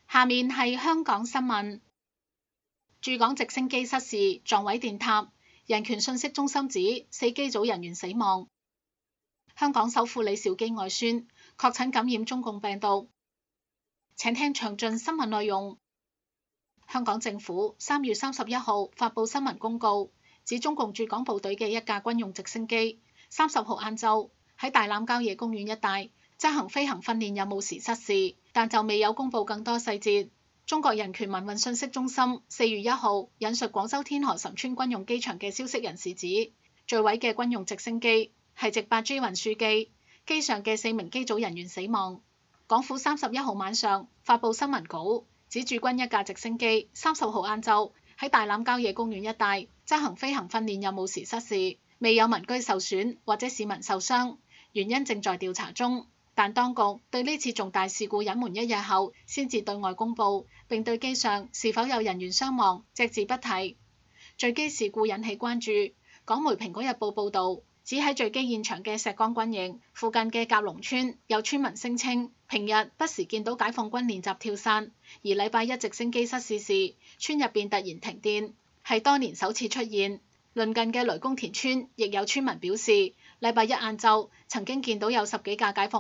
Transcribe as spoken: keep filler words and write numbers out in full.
下面係香港新聞。駐港直升機失事撞毀電塔，人權信息中心指四機組人員死亡。香港首富李兆基外孫確診感染中共病毒。請聽詳盡新聞內容。香港政府三月三十一號發布新聞公告，指中共駐港部隊嘅一架軍用直升機三十號晏晝喺大欖郊野公園一帶執行飛行訓練任務時失事，但就未有公布更多細節。中國人權民運信息中心四月一號引述廣州天河岑村軍用機場嘅消息人士指，墜毀嘅軍用直升機係直八 G 運輸機，機上嘅四名機組人員死亡。港府三十一號晚上發布新聞稿，指駐軍一架直升機三十號晏晝喺大欖郊野公園一帶執行飛行訓練任務時失事，未有民居受損或者市民受傷，原因正在調查中。但當局對呢次重大事故隱瞞一日後先至對外公佈，並對機上是否有人員傷亡隻字不提。墜機事故引起關注，港媒《蘋果日報》報導，指喺墜機現場嘅石崗軍營附近嘅甲龍村，有村民聲稱平日不時見到解放軍練習跳傘，而禮拜一直升機失事時，村入邊突然停電，係多年首次出現。鄰近嘅雷公田村亦有村民表示，禮拜一晏晝曾經見到有十幾架解放